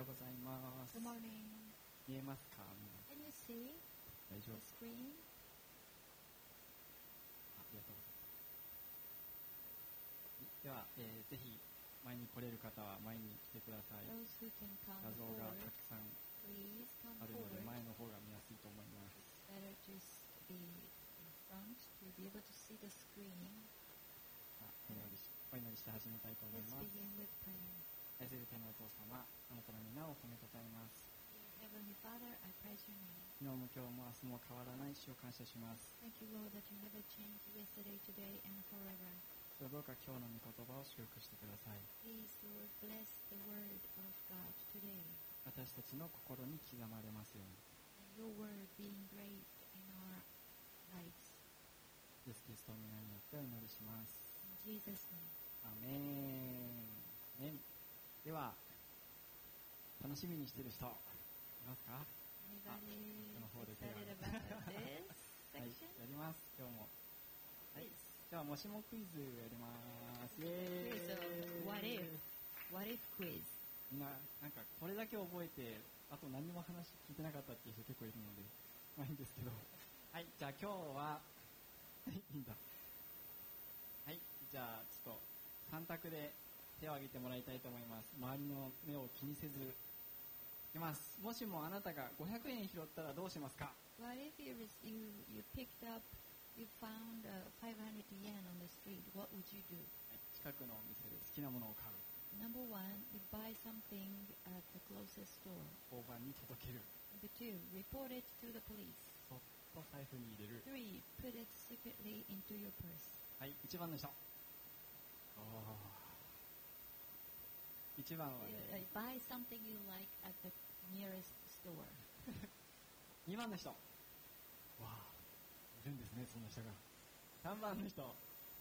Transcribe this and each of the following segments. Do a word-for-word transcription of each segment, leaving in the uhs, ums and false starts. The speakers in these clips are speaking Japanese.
ございます。 Good morning. 見えますか？ Can you see 大丈夫 the screen? ありがとうございます。では、えー、ぜひ前に来れる方は前に来てください。 Those who can come 画像が forward, たくさん please come あるので forward. 前の方が見やすいと思います。 It's better to be in front to be able to see the screen. あ、お祈りし、お祈りして始めたいと思い Let's ます。 begin with prayer. 愛する天のお父様、あなたの皆を褒めたたえます。 Heavenly Father, I praise your name. 昨日も今日も明日も変わらない主を感謝します。 Thank you, Lord, that you never changed yesterday, today, and forever. どうか今日の御言葉を祝福してください。 Please, Lord, bless the word of God today. 私たちの心に刻まれますように。 And your word be engraved in our lives. イエスキリストの皆によってお祈りします。 In Jesus' name. アメン。アメン。では、楽しみにしている人いますか？ Anybody この方で手が excited about this はい、 section? やります。今日も。はい。 Please. では、もしもクイズやります。イエーイ。 What if? What if quiz? みんな、なんかこれだけ覚えて、あと何も話聞いてなかったっていう人結構いるので、まあいいんですけど。はい、じゃあ今日は、いいんだ。はい、じゃあちょっとさん択で手を挙げてもらいたいと思います。周りの目を気にせず。いきます。もしもあなたがごひゃくえん拾ったらどうしますか？ What if you, you, you picked up, you found uh, five hundred yen on the street? What would you do? はい、近くのお店で好きなものを買う。 Number one, you buy something at the closest store. 交番に届ける。 Number two, report it to the police. そっと財布に入れる。 Three, put it secretly into your purse. はい、いちばんの人。おー。いちばんは、ね、 You, uh, buy something you like at the nearest store. にばんの人。わあ、いるんですね、そんな人が。さんばんの人。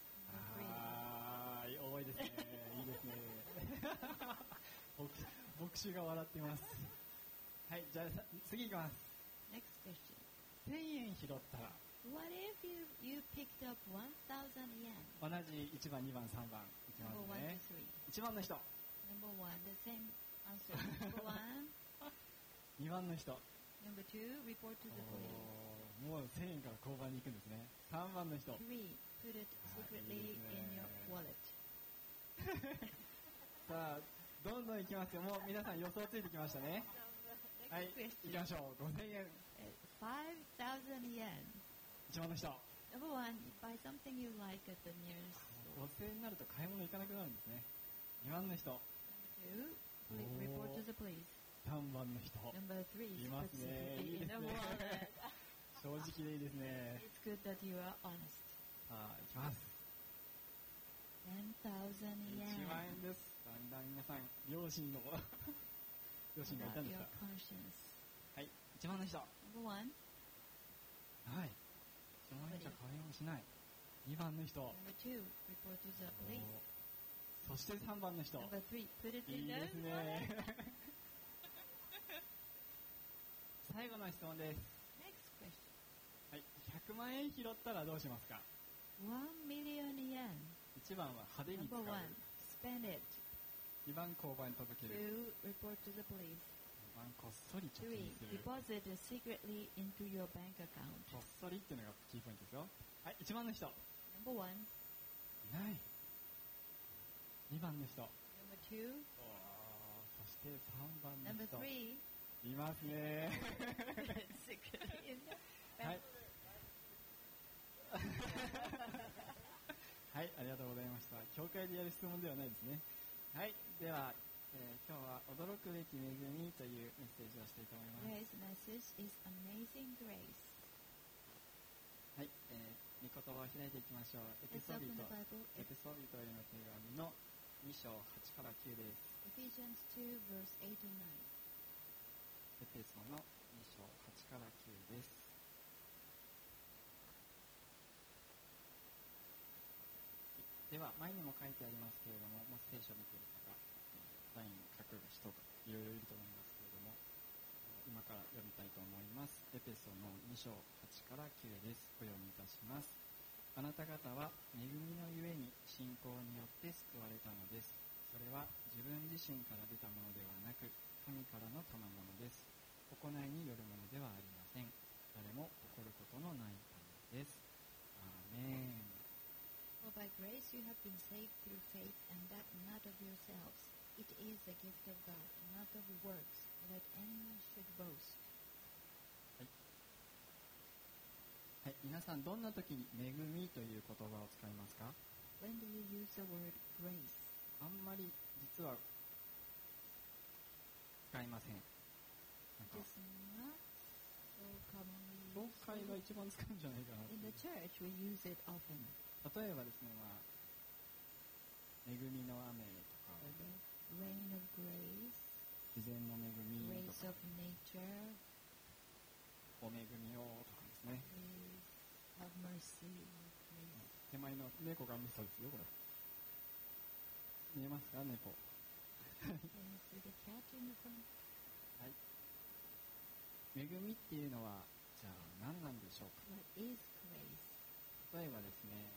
あー、多いですね。いいですね。牧, 牧師が笑っています。はい、じゃあ次いきます。 Next question. せんえん拾ったら。 What if you, you picked up one thousand yen? 同じいちばん、にばん、さんばん。いきます Number one ね。 to three. いちばんの人。 Number one, the same answer. Number one. にばんの人。 Number two, report to the police. もうせんえんから交番に行くんですね。さんばんの人。 Three, put it secretly in your wallet. さあ、どんどん行きますよ。もう皆さん予想ついてきましたね。はい、行きましょう。ごせんえん。 five thousand yen. いちばんの人。 Number one, buy something you like at the nearest store. ごせんえんになると買い物行かなくなるんですね。にばんの人。 Two, report to the police. さんばんの人。 Number three, いますね。いいですね。正直でいいですね。 It's good that you are honest. さあ、行きます。 ten thousand yen. いちまんえんです。だんだん皆さん、両親の両親がいたんです Your か？ conscience. はい、いちばんの人。 Number one. はい。いちまんえんじゃ買い物しない。にばんの人。 Number two, report to the police. そしてさんばんの人。 Number three, put it い in い the です wallet. ね。最後の質問です。 Next question. はい、ひゃくまんえん拾ったらどうしますか？ One million yen. いちばんは派手に使う。 Number one, spend it. にばん交番に届ける。 Two, report to the police. にばんこっそり貯 Three, 金する。 deposit it secretly into your bank account. こっそりっていうのがキーポイントですよ。はい、いちばんの人。い Number one. ない。にばんの人。 Number two. おー、そしてさんばんの Number 人。 three. いますね。 secretly in the は bank. い。はい、ありがとうございました。教会でやる質問ではないですね。はい、では、えー、今日は驚くべき恵みというメッセージをしたいと思います。 Today's message is Amazing Grace. はい、えー、御言葉を開いていきましょう。エペ Let's ソビ open ト the Bible. エペソビトへの手紙のに章はちからきゅうです。 Ephesians two, verse eight and nine. エペソのに章はちからきゅうです。では、前にも書いてありますけれども、もし聖書を見ている方、サイン書く人がいろいろいると思いますけれども、今から読みたいと思います。エペソのに章はちからきゅうです。お読みいたします。あなた方は恵みのゆえに信仰によって救われたのです。それは自分自身から出たものではなく、 神からの賜物です。行いによるものではありません。誰も誇ることのないためです。アーメン。 For by grace you have been saved through faith, and that not of yourselves. It is a gift of God, not of works, that anyone should boast. はい。はい、皆さんどんな時に恵みという言葉を使いますか？ When do you use the word grace? あんまり実は使いません。なんか It is not so commonly 教 used. 会が一番使うんじゃないかなってい In う the church, we use it often. 例えばですね、まあ、恵みの雨とか For the rain of grace, 自然の恵みと grace か of nature, お恵みをとかですね。 grace of mercy, grace. 手前の猫がミソですよこれ。見えますか猫。 Can you see the cat in the front? はい。恵みっていうのはじゃあ何なんでしょうか。 What is grace? 例えばですね、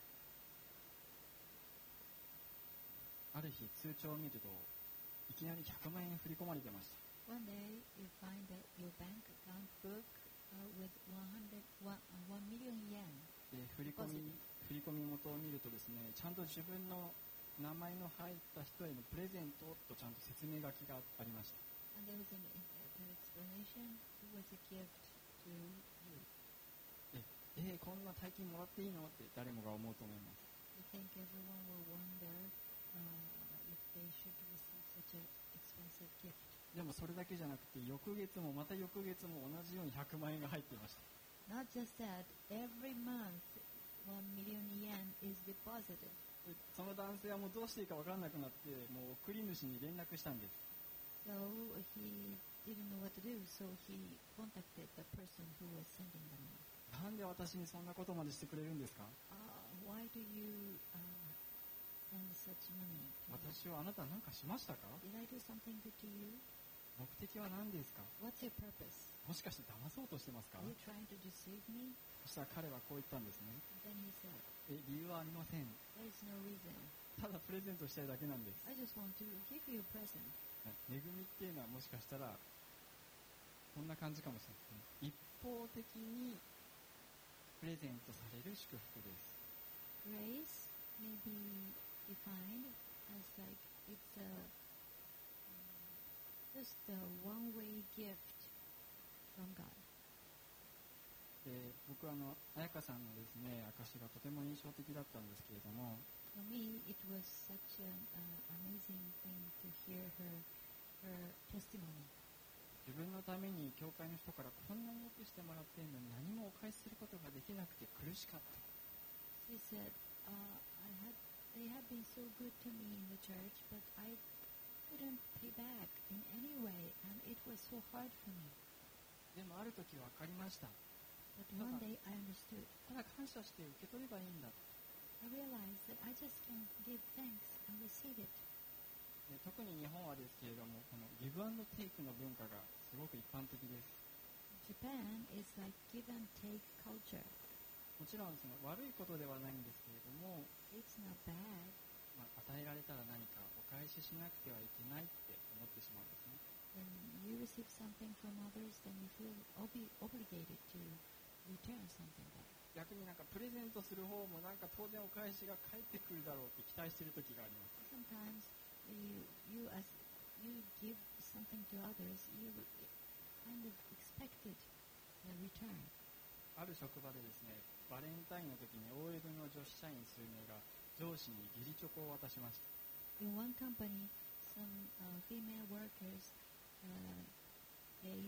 ある日通帳を見るといきなりひゃくまん円振り込まれてました。 One day you find that your bank account book uh, with one hundred, one, uh, one million yen. で振り込み振り込み元を見るとですね、ちゃんと自分の名前の入った人へのプレゼントとちゃんと説明書きがありました。 And there was an, an explanation. It was a gift to you. ええー、こんな大金もらっていいのって誰もが思うと思います。 I think everyone will wonder uh, if they should receive such an expensive gift. でもそれだけじゃなくて翌月もまた翌月も同じようにひゃくまん円が入っていました。 Not just that, every month one million yen is deposited. でその男性はもうどうしていいか分からなくなってもう送り主に連絡したんです。 So he didn't know what to do, so he contacted the person who was sending the money. なんで私にそんなことまでしてくれるんですか？ Uh, why do you uh, send such money to me? 私はあなた何かしましたか？ Did I do something good to you? 目的は何ですか？ What's your purpose? もしかして騙そうとしてますか？ Are you trying to deceive me? そしたら彼はこう言ったんですね。 And then he said, え、理由はありません。 there is no reason. ただプレゼントしたいだけなんです。 I just want to give you a present. 恵みっていうのはもしかしたらこんな感じかもしれないですね。一方的にプレゼントされる祝福です。 Grace may be defined as like it's a just a one-way gift from God. で僕はあの彩香さんのですね証がとても印象的だったんですけれども、 For me, it was such an uh, amazing thing to hear her her testimony. 自分のために教会の人からこんなによくしてもらっているのに何もお返しすることができなくて苦しかった。 She said, uh, I had, they have been so good to me in the church, but I couldn't pay back in any way, and it was so hard for me. でもある時分かりました。 But one day I understood. ただ感謝して受け取ればいいんだ。 I realized that I just can give thanks and receive it. で特に日本はですけれどもこのギブアンドテイクの文化がすごく一般的です。 Japan is like give and take culture. もちろんその悪いことではないんですけれども、 It's not bad. まあ、与えられたら何かお返ししなくてはいけないって思ってしまうんですね。 When you receive something from others, then you feel obi- obligated to return something back. 逆になんかプレゼントする方もなんか当然お返しが返ってくるだろうって期待している時があります。 Sometimes you, you as you give something to others, you kind of expected a return. ある職場でですね、バレンタインの時に オーエル の女子社員数名が上司に義理チョコを渡しました。 In one company, some uh, female workers uh, gave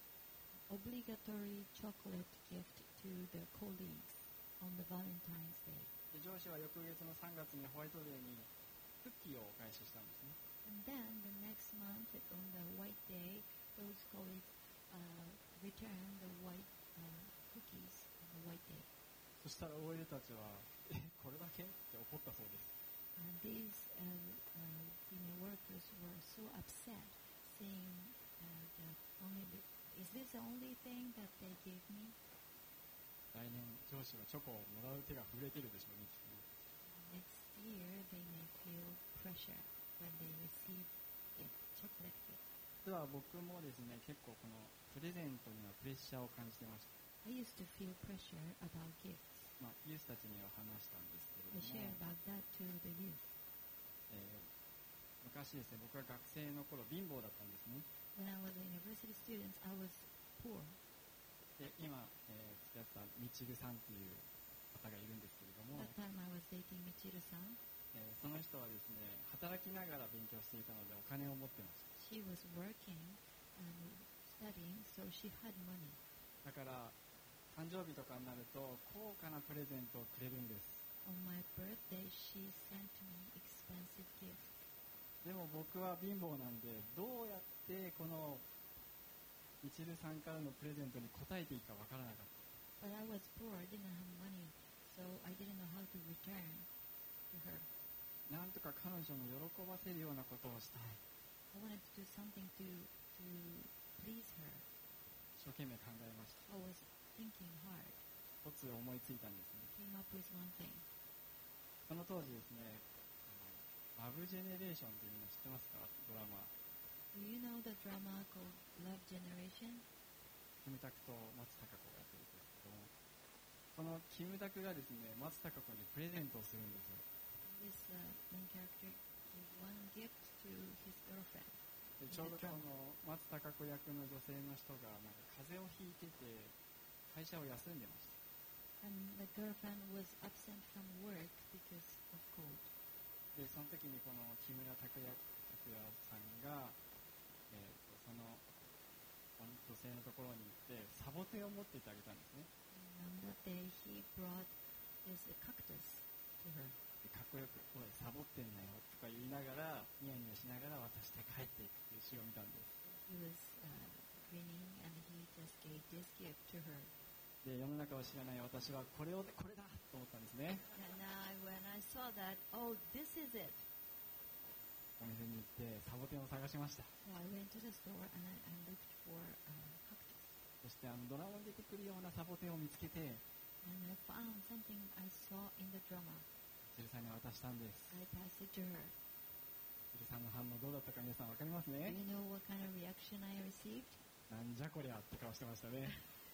obligatory chocolate gift to their colleagues on the Valentine's Day. で上司は翌月のさんがつにホワイトデーにクッキーをお返ししたんですね。 And then the next month, on the White Day, those colleagues uh, returned the white uh, cookies on the White Day. そしたら オーエル たちはえこれだけって怒ったそうです。 And these uh, uh, female workers were so upset seeing uh, that only the, is this the only thing that they gave me? 来年上司はチョコをもらう手が震えてるでしょうね。 Next year they may feel pressure when they receive gift, chocolate gift. 例実は僕もですね、結構このプレゼントにはプレッシャーを感じてました。 I used to feel pressure about gifts. まあ、ユースたちには話したんですけれど I も、 shared about that to the youth. えー昔ですね、僕は学生の頃貧乏だったんですね。 When I was a university student, I was poor. で今、えー、付き合ったみちるさんという方がいるんですけれども、 That time I was dating Michiru-san. えーその人はですね、働きながら勉強していたのでお金を持ってました。 She was working and studying, so she had money. だから誕生日とかになると高価なプレゼントをくれるんです。 On my birthday, she sent me expensive gifts. でも僕は貧乏なんで、どうやってこのみちるさんからのプレゼントに応えていいかわからなかった。 But I was poor, I didn't have money, so I didn't know how to return to her. なんとか彼女の喜ばせるようなことをしたい。 I wanted to do something to, to please her. 一生懸命考えました。 I was thinking hard. 一つ思いついたんですね。 Came up with one thing. その当時ですね、あのラブジェネレーションっていうの知ってますか？ドラマ。 Do you know the drama called Love Generation? キムタクと松たか子がやってるんですけども、このキムタクがですね、松たか子にプレゼントをするんですよ。 This uh, main character gave one gift to his girlfriend. でちょうどこの松たか子役の女性の人がなんか風邪をひいてて会社を休んでました。 And the girlfriend was absent from work because of cold. でその時にこの木村拓哉拓哉さんが、えー、とそのこの女性のところに行ってサボテンを持っていってあげたんですね。 And on that day, he brought this uh, cactus to her. でかっこよく「おいサボってんなよ」とか言いながらニヤニヤしながら渡して帰っていくっていうシーンを見たんです。 He was uh, grinning and he just gave this gift to her. で世の中を知らない私はこれをこれだと思ったんですね。 And I, when I saw that, oh, this is it. お店に行ってサボテンを探しました。 So I went to the store and I, I looked for uh, cactus. そしてあのドラマに出てくるようなサボテンを見つけて And I found something I saw in the drama. ジルさんに渡したんです。 I passed it to her. ジルさんの反応どうだったか皆さん分かります Do ね。 you know what kind of reaction I received? なんじゃこりゃって顔してましたね。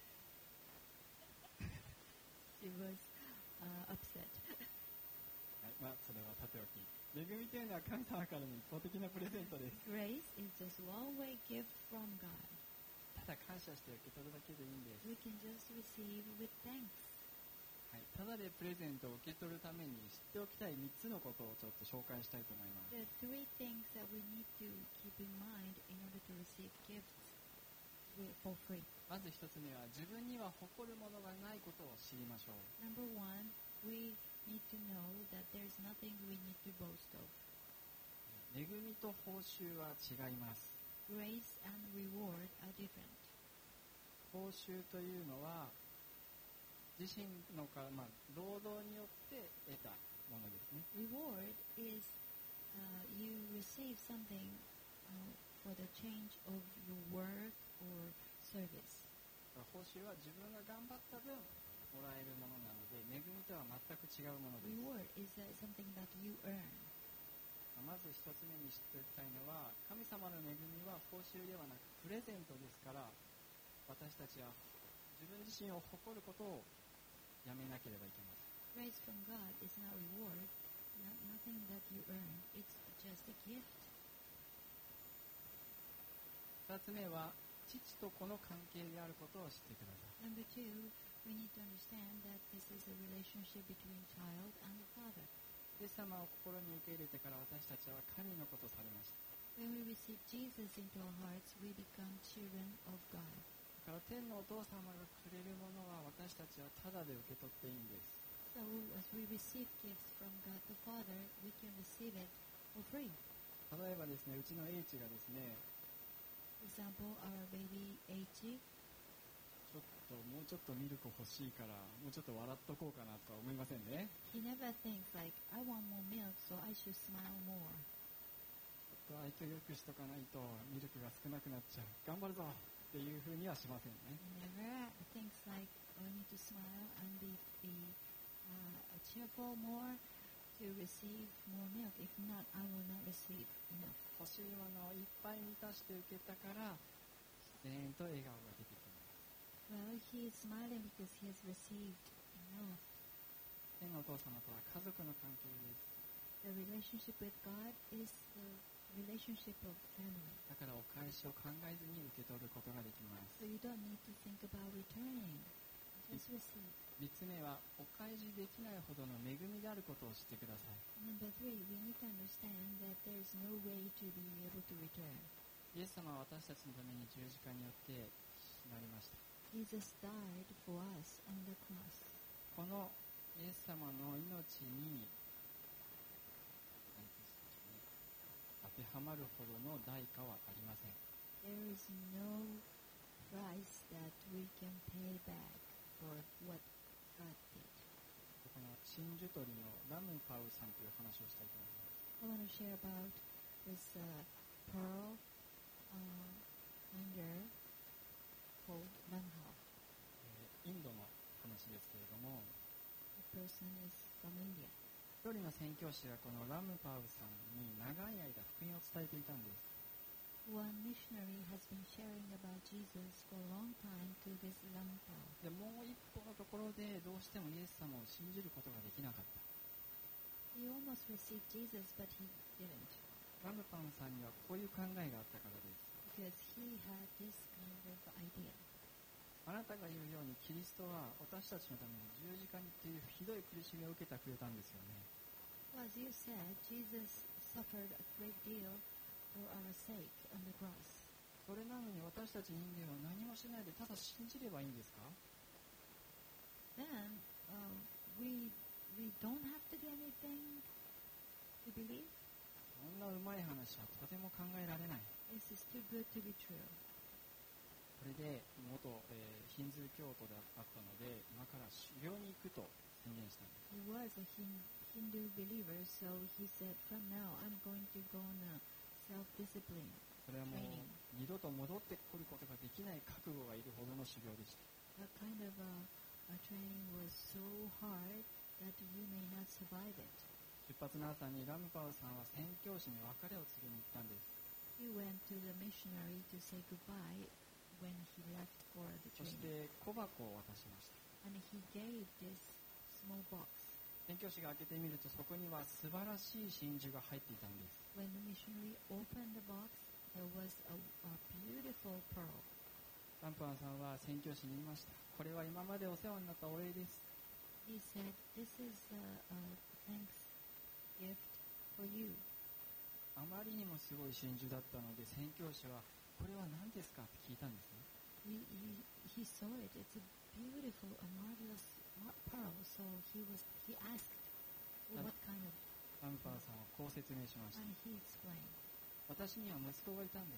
She was uh, upset. はい、まあそれはさておき、恵みというのは神様からの一方的なプレゼントです。 Grace is just one-way gift from God. ただ感謝して受け取るだけでいいんです。 We can just receive with thanks. はい、ただでプレゼントを受け取るために知っておきたいみっつのことをちょっと紹介したいと思います。 There are three things that we need to keep in mind in order to receive gifts wi- for free. まず一つ目は自分には誇るものがないことを知りましょう。 Number one, we need to know that there's nothing we need to boast of. 恵みと報酬は違います。 Grace and reward are different. 報酬というのは自身のか、まあ、労働によって得たものですね。 Reward is uh, you receive something uh, for the change of your work or service. 報酬は自分が頑張った分もらえるものなので、恵みとは全く違うものです。 Reward is uh, something that you earn. まず一つ目に知っておきたいのは、神様の恵みは報酬ではなくプレゼントですから、私たちは自分自身を誇ることをやめなければいけません。 Grace from God is not reward, not, nothing that you earn. It's just a gift. 二つ目は父と子の関係であることを知ってください。 Number two, we need to understand that this is a relationship between child and the father. イエス様を心に受け入れてから私たちは神の子とされました。 When we receive Jesus into our hearts, we become children of God. だから天のお父様がくれるものは私たちはただで受け取っていいんです。 So as we receive gifts from God the Father, we can receive it for free. 例えばですね、うちの H がですね、 For example, our baby H, ちょっともうちょっとミルク欲しいからもうちょっと笑っとこうかなとは思いませんね。 he never thinks like, I want more milk, so I should smile more. ちょっと愛嬌よくしとかないとミルクが少なくなっちゃう。頑張るぞっていうふうにはしませんね。 He never thinks like, oh, I need to smile and be, be uh, cheerful more to receive more milk. If not, I will not receive enough. ほ欲しいものをいっぱい満たして受けたから自然と笑顔が出てきます。 Well, he is smiling because he has received enough. 天のお父様とは家族の関係です。 The relationship with God is the relationship of family. だからお返しを考えずに受け取ることができます。 So you don't need to think about returning. Just receive. みっつめはお返しできないほどの恵みであることを知ってください。 Number three, we need to understand that there is no way to be able to return. イエス様は私たちのために十字架によって死なれました。 Jesus died for us on the cross. このイエス様の命に当てはまるほどの代価はありません。 There is no price that we can pay back for what God did. この真珠取りのラムパウさんという話をしたいと思います。 I want to share about this uh, pearl uh, finder called Lamha. えーインドの話ですけれども、 The person is from India. 一人の宣教師がこのラムパウさんに長い間福音を伝えていたんです。 One missionary has been sharing about Jesus for a long time to this Lamha. でもう一歩のところでどうしてもイエス様を信じることができなかった。 He almost received Jesus, but he didn't ラムパウさんにはこういう考えがあったからです。 because he had this kind of idea. あなたが言うようにキリストは私たちのために十字架にっていうひどい苦しみを受けてくれたんですよね。 Well, as you said, Jesus suffered a great deal for our sake on the cross. それなのに私たち人間は何もしないでただ信じればいいんですか？ Then uh, we we don't have to do anything to believe. そんなうまい話はとても考えられない。 This is too good to be true. これで元、えーヒンズー教徒であったので今から修行に行くと宣言したんです。 He was a Hin- Hindu believer, so he said, from now I'm going to go on a self-discipline それはもう training. 二度と戻ってくることができない覚悟がいるほどの修行でした。 That kind of uh, a training was so hard that you may not survive it. 出発の朝にラムパウさんは宣教師に別れを告げに行ったんです。 He went to the missionary to say goodbye when he left for the そし training. て小箱を渡しました。 And he gave this small box. 宣教師が開けてみるとそこには素晴らしい真珠が入っていたんです。 When the missionary opened the box, there was a, a beautiful pearl. ラムパウさんは宣教師に言いました。これは今までお世話になったお礼です。 He said, this is a, a thanks gift for you. あまりにもすごい真珠だったので宣教師はこれは何ですかって聞いたんですね。 He, he, he saw it. It's a beautiful, a marvelous mar- pearl. So he was he asked, well, what kind of? ラムパウさんはこう説明しました。 And he explained, 私には息子がいたんです。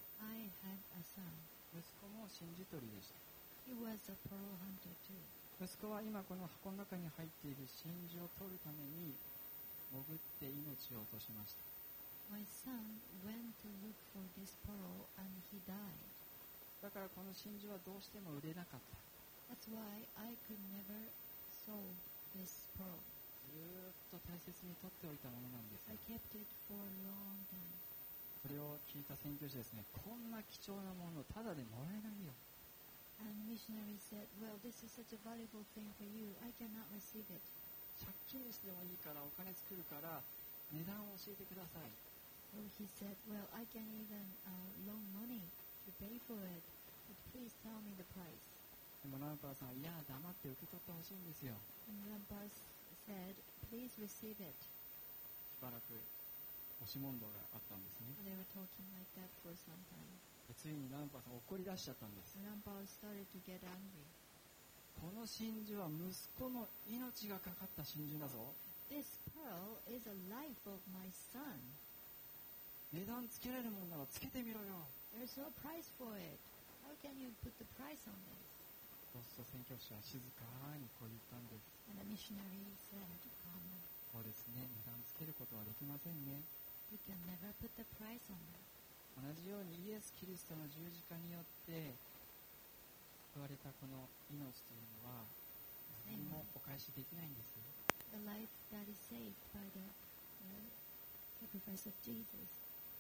I had a son. 息子も真珠取りでした。 He was a pearl hunter too. 息子は今この箱の中に入っている真珠を取るために潜って命を落としました。 My son went to look for this pearl and he died. だからこの真珠はどうしても売れなかった。 That's why I could never sold this pearl. ずーっと大切に取っておいたものなんです I よ。 kept it for a long time. それを聞いた宣教師ですね、こんな貴重なものをただでもらえないよ。 And missionary said, well, this is such a valuable thing for you. I cannot receive it. 借金してもいいからお金作るから値段を教えてください。 So he said, well, I can even uh, loan money to pay for it, but please tell me the price. でもランパーさんは、いや、黙って受け取ってほしいんですよ。 And Lampas said, please receive it. しばらく押し問答があったんですね。 And they were talking like that for some time. でついにランパーさん怒り出しちゃったんです。 And Lampas started to get angry. この真珠は息子の命がかかった真珠だぞ。 This pearl is a life of my son. 値段つけられるもんならつけてみろよ。 There's no price for it. How can you put the price on this? そうすると宣教師は静かにこう言ったんです。 And the missionary said, calmly, そうですね、値段つけることはできませんね。 you can never put the price on that. 同じようにイエス・キリストの十字架によって救われたこの命というのは何もお返しできないんですよ。 The life that is saved by the uh, sacrifice of Jesus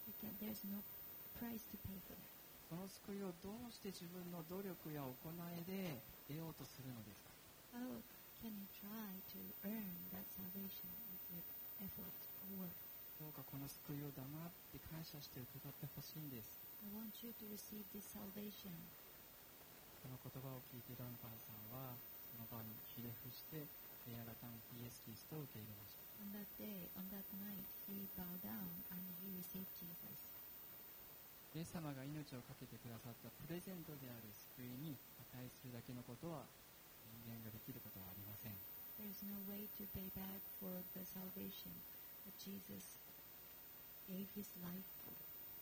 You can, there's no price to pay for that. その救いをどうして自分の努力や行いで得ようとするのですか。 How can you try to earn that salvation with your effort or work? どうかこの救いを黙って感謝して受け取ってほしいんです。 I want you to receive this salvation. この言葉を聞いてランパンさんはその場にひれ伏して悔い改めてイエス・キリストを受け入れました。 On that day, on that night, he bowed down and he received Jesus. イエス様が命を懸けてくださったプレゼントである救いに値するだけのことは人間ができることはありません。 There is no way to pay back for the salvation that Jesus gave his life for.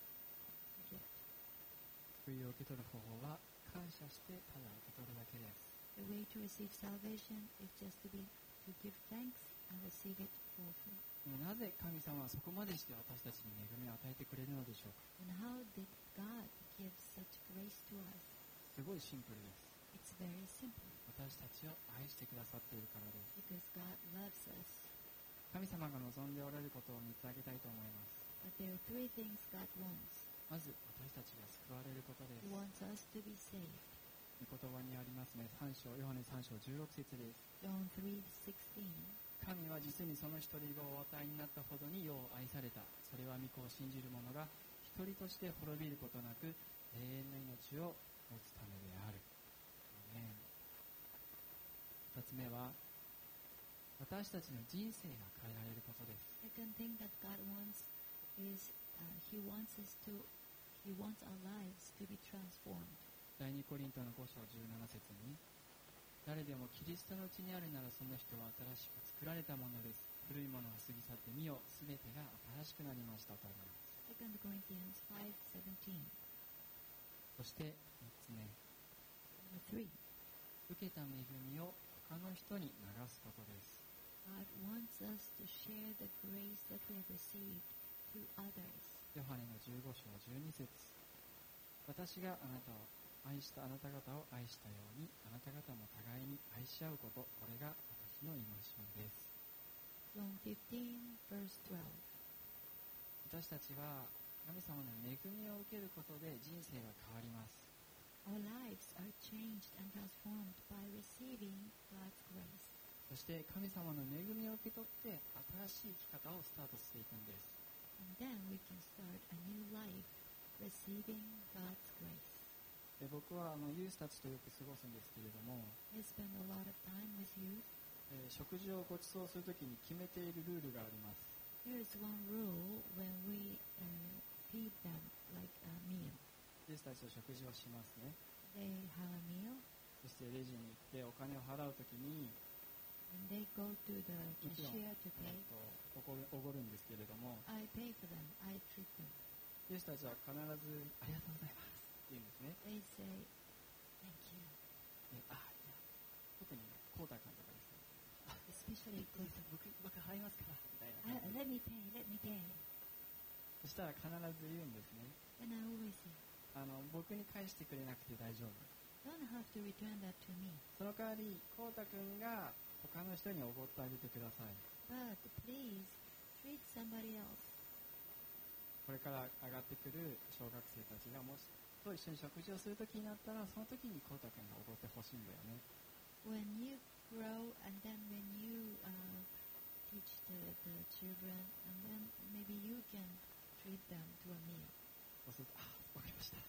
To get. 救いを受け取る方法は感謝してただ受け取るだけです。 The way to receive salvation is just to be to give thanks and receive it for free. でもなぜ神様はそこまでして私たちに恵みを与えてくれるのでしょうか。 And how did God give such grace to us? すごいシンプルです。 It's very simple. 私たちを愛してくださっているからです。 Because God loves us. 神様が望んでおられることをみっつ挙げたいと思います。 But there are three things God wants. まず私たちが救われることで He す。 wants us to be saved. 御言葉にありますね。さん章、ヨハネさん章じゅうろく節です。 John three sixteen. 神は実にその一人子をお与えになったほどに世を愛された。それは御子を信じる者が一人として滅びることなく永遠の命を持つためである。アーメン。二つ目は私たちの人生が変えられることです。 Second thing that God wants is uh, He wants us to He wants our lives to be transformed. 第二コリントのご章じゅうなな節に誰でもキリストのうちにあるならその人は新しく作られたものです。古いものは過ぎ去ってみよ、すべてが新しくなりましたとあります。 Second Corinthians five seventeen. そして三つ目、 Number three, 受けた恵みを他の人に流すことです。 God wants us to share the grace that we have received to others. ヨハネのじゅうご章じゅうに節、私があなたを愛したあなた方を愛したようにあなた方も互いに愛し合うこと、これが私の戒めです。 John fifteen verse twelve. 私たちは神様の恵みを受けることで人生が変わります。 Our lives are changed and transformed by receiving God's grace. そして神様の恵みを受け取って新しい生き方をスタートしていくんです。 And then we can start a new life receiving God's grace. で僕はあのユースたちとよく過ごすんですけれども、 I spend a lot of time with youth. えー食事をご馳走するときに決めているルールがあります。 There is one rule when we uh, feed them like a meal. ユースたちと食事をしますね。 They have a meal そしてレジに行ってお金を払うときに and they go to the もちろん、 cashier to え pay. ーとおごるおごるんですけれども、 I pay for them. I treat them. ユースたちは必ずありがとうございますって言うんですね。 They say, thank you. であいや特にコウタ君とかですね、 Especially 僕僕僕払いますからみたいな uh, 感じで let me pay, let me pay. そしたら必ず言うんですね。 And I always say, あの僕に返してくれなくて大丈夫。 don't have to return that to me. その代わりコウタ君が他の人におごってあげてください。 But please treat somebody else. これから上がってくる小学生たちがもしと一緒に食事をするときになったら、その時にコウタ君がおごってほしいんだよね。 When you grow and then when you uh, teach the, the children and then maybe you can treat them to a meal. そうすると、あ、わかりましたって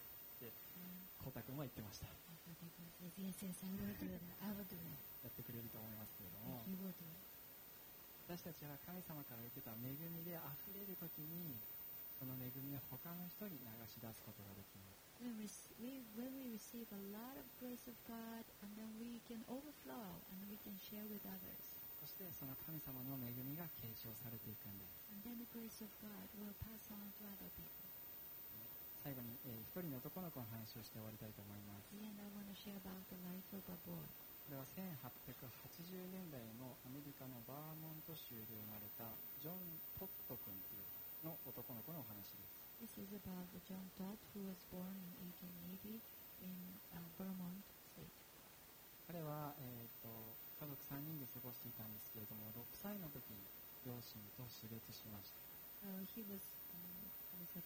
And コウタ君は言ってました。 says, yes, yes, I will do that. I will do that. やってくれると思いますけれども、 He will do it. 私たちは神様から受けた恵みであふれるときに、その恵みを他の人に流し出すことができます。 When we, we, when we receive a lot of grace of God and then we can overflow and we can share with others. そしてその神様の恵みが継承されていくんです。 And then the grace of God will pass on to other people. 最後に、えー、一人の男の子の話をして終わりたいと思います。 At the end, I want to share about the life of a boy. これはせんはっぴゃくはちじゅうねんだいのアメリカのバーモント州で生まれたジョン・トット君というの男の子のお話です。 This is about John Todd who was born in eighteen eighty in uh, Vermont State. 彼は、えー、と家族さんにんで過ごしていたんですけれども、ろくさいの時に両親と死別しました。 Uh, he was uh, with a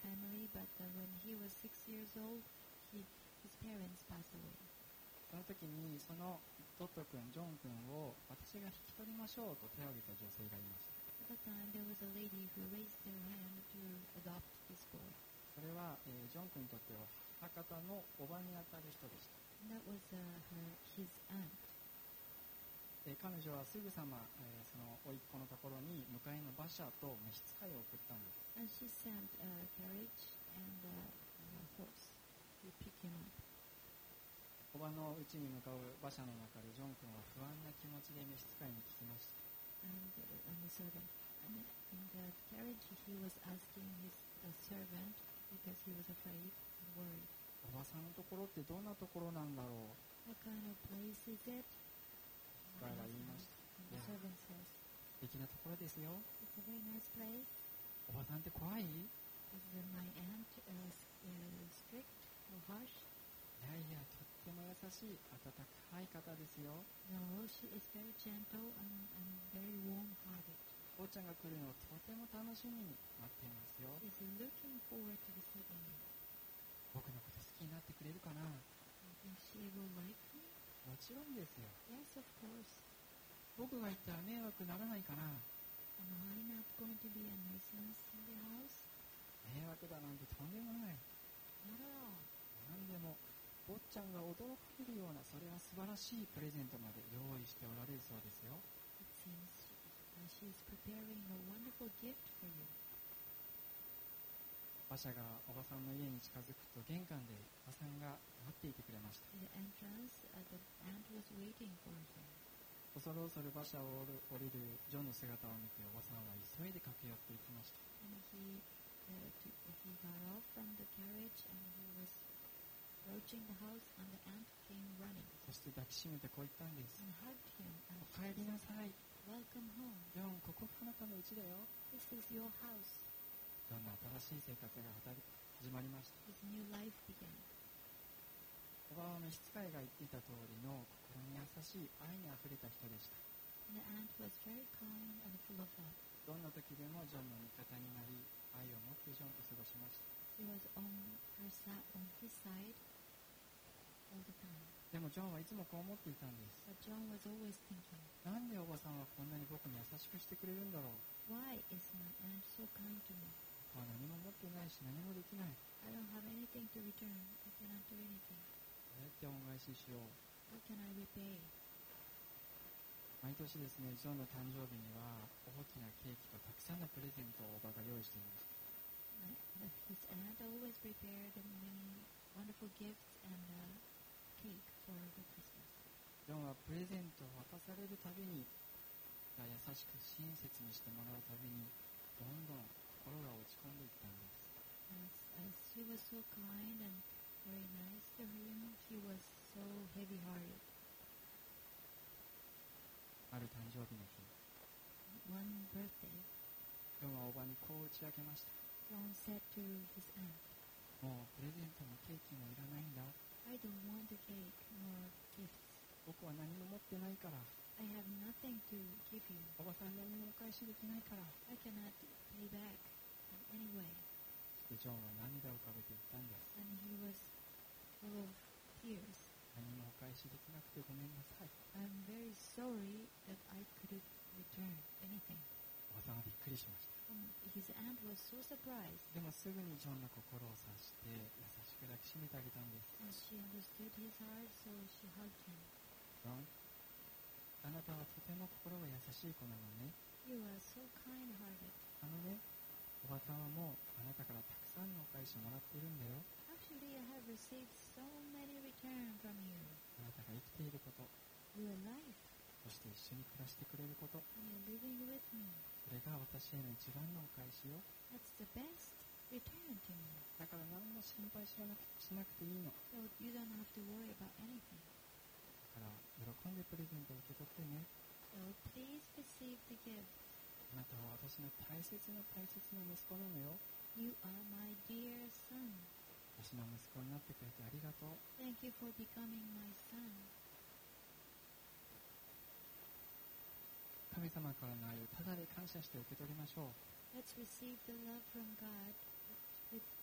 family, but uh, when he was six years old, he, his parents passed away. その時にそのトット君、ジョン君を私が引き取りましょうと手を挙げた女性がいました。 At that time, there was a lady who raised their hand to adopt this boy. それは、えー、ジョン君にとっては母方のおばにあたる人でした。 And that was uh, her, his aunt. えー、彼女はすぐさま、えー、その甥っ子のところに迎えの馬車と召使いを送ったんです。 And she sent a carriage and a, a horse to pick him up. おばの家に向かう馬車の中でジョン君は不安な気持ちで召使いに聞きました。 And, uh, and the servant. And in the carriage, he was asking his the servant because he was afraid and worried. おばさんのところってどんなところなんだろう。 What kind of place is it? 使いが言いました。 And the servant says, 素敵なところですよ。 It's a very nice place. おばさんって怖い？ Is uh, my aunt uh, uh, strict or harsh? いやいや、とっても優しい、温かい方ですよ。 No, she is very gentle and, and very warm-hearted. おーちゃんが来るのをとても楽しみに待っていますよ。 She's looking forward to receiving me. 僕のこと好きになってくれるかな？ I think she will like me. もちろんですよ。 Yes, of course. 僕が行ったら迷惑ならないかな？ Am I not going to be a nuisance in the house? 迷惑だなんてとんでもない。 Not at all. なんでも坊ちゃんが驚かれるようなそれは素晴らしいプレゼントまで用意しておられるそうですよ。 It seems she, uh, she is preparing a wonderful gift for you. 馬車がおばさんの家に近づくと玄関でおばさんが待っていてくれました。 At the entrance, uh, the aunt was waiting for him. 恐る恐る馬車を降りるジョンの姿を見ておばさんは急いで駆け寄っていきました。 And he, uh, to, he got off from the carriage and he was approaching the house, and the aunt came running そして抱きしめてこう言ったんです。 and hugged him お and 帰りなさい。 welcome home. ジョン、ここがあなたの家だよ。 This is your house. ジョンの新しい生活が始まりました。 His new life began. おばは召使いが言っていた通りの心に優しい愛にあふれた人でした。 And the aunt was very kind and full of love. どんな時でもジョンの味方になり、愛を持ってジョンと過ごしました。 She was on her side, on his side all the time. でもジョンはいつもこう思っていたんです。 But John was always thinking, なんでおばさんはこんなに僕に優しくしてくれるんだろう。 why is my aunt so kind to me? 僕は何も持ってないし何もできない。 I don't have anything to return. I cannot do anything. どうやって恩返ししよう。 How can I repay? 毎年ですね、ジョンの誕生日には大きなケーキとたくさんのプレゼントをおばが用意していました。 My, his aunt always prepared many wonderful gifts and uh, cake for the Christmas. ジョンはプレゼントを渡されるたびに、優しく親切にしてもらうたびに、どんどん心が落ち込んでいったんです。 As, as she was so kind and very nice to him, he was so heavy-hearted. ある誕生日の日、 One birthday, ジョンはおばにこう打ち明けました。 John said to his aunt, もうプレゼントもケーキもいらないんだ。 I don't want a cake nor gifts. 僕は何も持ってないから。 I have nothing to give you. おばさん何もお返しできないから。 I cannot pay back in any way. そしてジョンは涙を浮かべて言ったんです。 And he was full of tears. 何もお返しできなくてごめんなさい。 I'm very sorry that I couldn't return anything. おばさんはびっくりしました。 And his aunt was so surprised. でもすぐにジョンの心を察して優しく抱きしめてあげたんです。 And she understood his heart, so she hugged him. ジョン、あなたはとても心が優しい子なのね。 You are so kind-hearted. あのね、おばさんはもうあなたからたくさんのお返しもらっているんだよ。 Actually, I have received so many return from you. あなたが生きていること、 Your life, そして一緒に暮らしてくれること、 and you're living with me. それが私への一番のお返しよ。 That's the best return to me. だから何も心配しなくしなくていいの。 So you don't have to worry about anything. だから喜んでプレゼントを受け取ってね。 So please receive the gift. あなたは私の大切な大切な息子なのよ。 You are my dear son. 私の息子になってくれてありがとう。 Thank you for becoming my son. 神様からの愛をただで感謝して受け取りましょう。 Let's receive the love from God with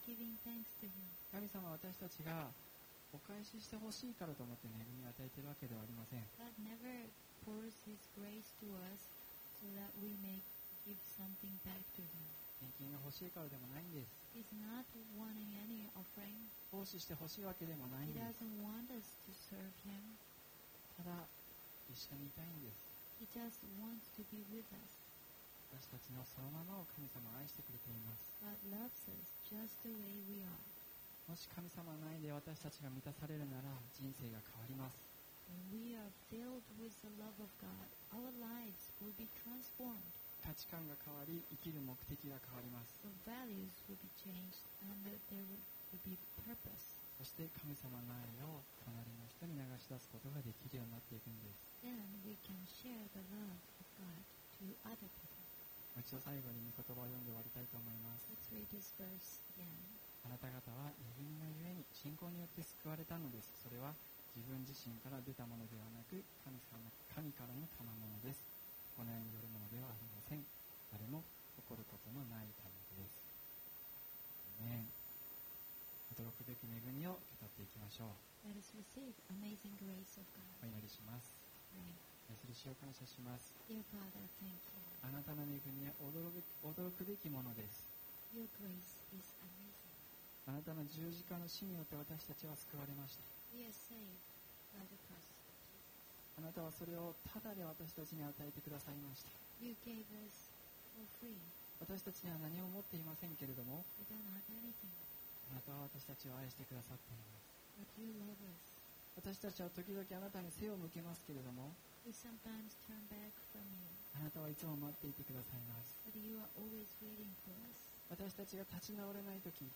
giving thanks to Him. 神様は私たちがお返ししてほしいからと思って恵みを与えているわけではありません。 God never pours His grace to us so that we may give something back to Him. 献金が欲しいからでもないんです。 He's not wanting any offering. 奉仕してほしいわけでもない He んです。 doesn't want us to serve Him. ただ一緒にいたいんです。 He just wants to be with us. 私たちのそのままを神様は愛してくれています。 God loves us just the way we are. もし神様の愛で私たちが満たされるなら人生が変わります。 When we are filled with the love of God, our lives will be transformed. 価値観が変わり生きる目的が変わります。 The values will be changed and there will be purpose. そして神様の愛を隣の人に流し出すことができるようになっていくんです。 Then we can share the love of God to other people. もう一度最後に御言葉を読んで終わりたいと思います。 Let's read this verse again. あなた方は恵みのゆえに信仰によって救われたのです。それは自分自身から出たものではなく神様、神からの賜物です。この世によるものではありません。誰も誇ることのないためです。ね、驚くべき恵みを受け取っていきましょう。 Let us receive amazing grace of God. お祈りします。 Pray. 愛する主を感謝します。 Dear Father, thank you. あなたの恵みは驚くべき、驚くべきものです。 Your grace is amazing. あなたの十字架の死によって私たちは救われました。 We are saved by the cross of Jesus. あなたはそれをただで私たちに与えてくださいました。 You gave us for free. 私たちには何も持っていませんけれども、 We don't have anything, あなたは私たちを愛してくださっています。 but you love us. 私たちは時々あなたに背を向けますけれども、 We sometimes turn back from you, あなたはいつも待っていてくださいます。 but you are always waiting for us. 私たちが立ち直れないとき、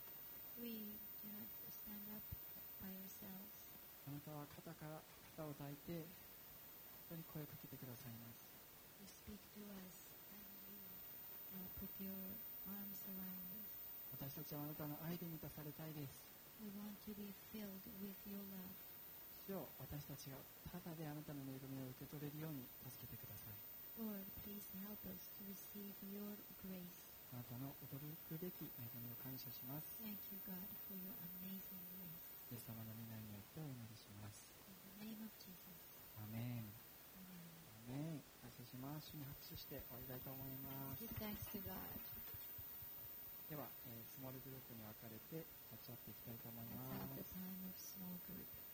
We do not stand up by ourselves. あなたは肩から肩を抱いて本当に声をかけてくださいます。 You speak to us and you uh, put your arms around us. 私たちはあなたの愛で満たされたいです。 We want to be filled with your love. 主よ、私たちがただであなたの恵みを受け取れるように助けてください。 Lord, please help us to receive your grace. あなたの驚くべき恵みを感謝します。 Thank you, God, for your amazing grace. イエス様の皆によってお祈りします。 In the name of Jesus. アメン。 Amen. アメン。感謝します。主に拍手して終わりたいと思います。 Give thanks to God. では、えースモールグループに分かれて立ち会っていきたいと思い Let's ま have the す。 time of small group.